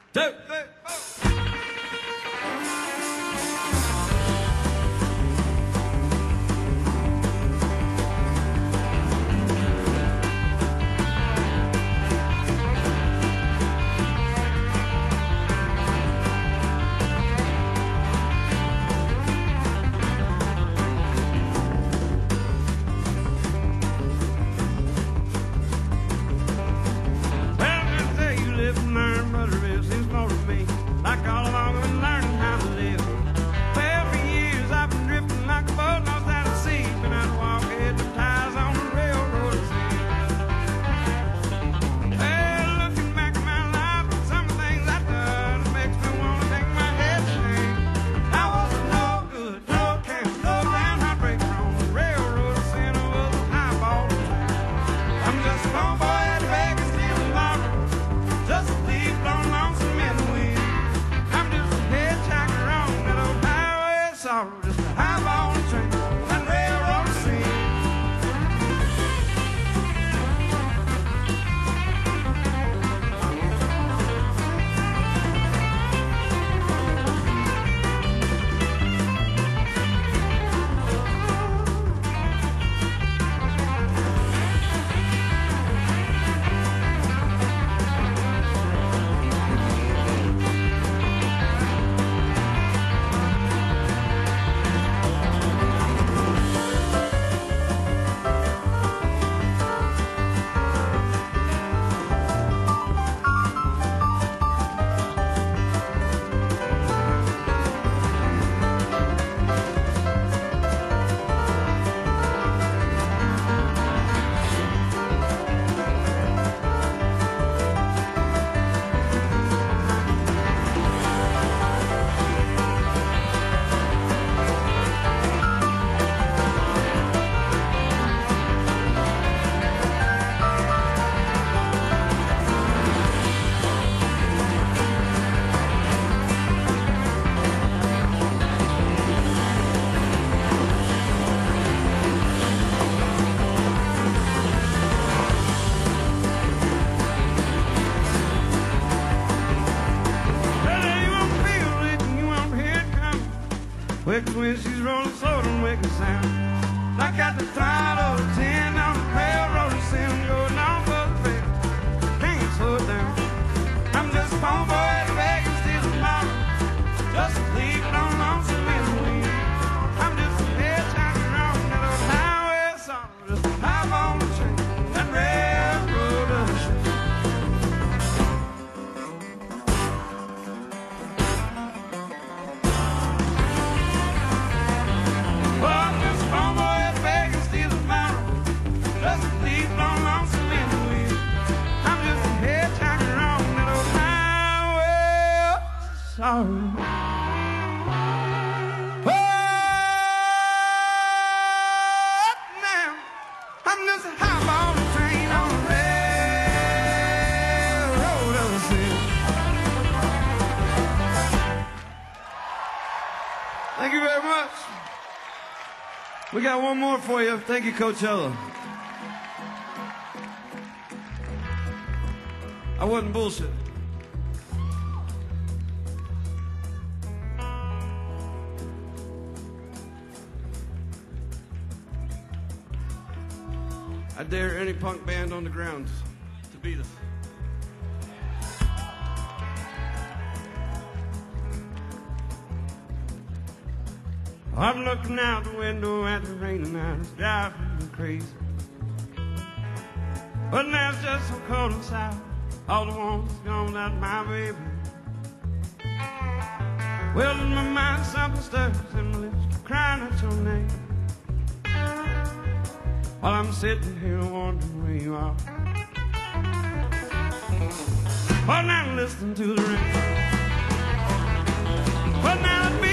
2, 3, 4. When she's rolling slow, don't make a sound. Like at the throttle of 10 on the railroad, and send going on for the bed. Can't slow it down. I'm just a phone boy at the back and still tomorrow. Just sleeping on lonesome in the wind. I'm just a hitchhiker on that old highway song. Just hop on the train, that railroad of the shore. Sorry. Oh, now I'm just a hop on the train on the railroad of the sea. Thank you very much. We got one more for you. Thank you, Coachella. I wasn't bullshit. I dare any punk band on the ground to beat us. I'm looking out the window at the rain and it's driving me crazy. But now it's just so cold inside. All the warmth is gone out of my baby. Well, in my mind something stirs and my lips keep crying out your name. While I'm sitting here wondering where you are. Well, now listen to the rain. Well, now let me